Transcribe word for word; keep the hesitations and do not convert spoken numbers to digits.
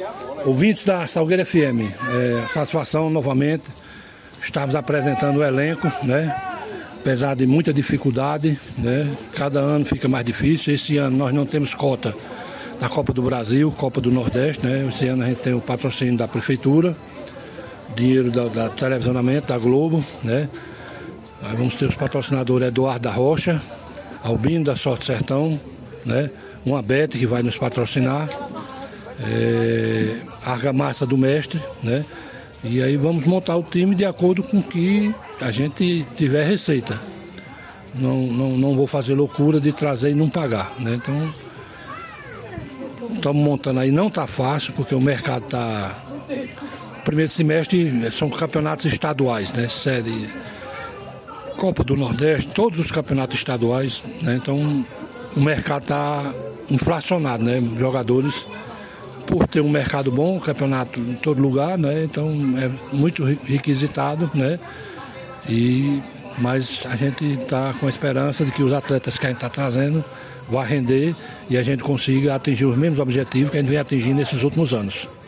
Ouvintes da Salgueira F M, é, satisfação novamente, estamos apresentando o elenco, né? Apesar de muita dificuldade, né? Cada ano fica mais difícil. Esse ano nós não temos cota na Copa do Brasil, Copa do Nordeste, né? Esse ano a gente tem o patrocínio da Prefeitura, dinheiro da, da televisionamento, da Globo, né? Aí vamos ter os patrocinadores Eduardo da Rocha, Albino da Sorte Sertão, né? Uma Bete que vai nos patrocinar, é, Argamassa do Mestre, né? E aí vamos montar o time de acordo com que a gente tiver receita. Não, não, não vou fazer loucura de trazer e não pagar, né? Então, estamos montando aí, não está fácil, porque o mercado está... Primeiro semestre são campeonatos estaduais, né? Série Copa do Nordeste, todos os campeonatos estaduais, né? Então o mercado está inflacionado, né? Jogadores, por ter um mercado bom, campeonato em todo lugar, né? Então é muito requisitado, né? E, mas a gente está com a esperança de que os atletas que a gente está trazendo vão render e a gente consiga atingir os mesmos objetivos que a gente vem atingindo nesses últimos anos.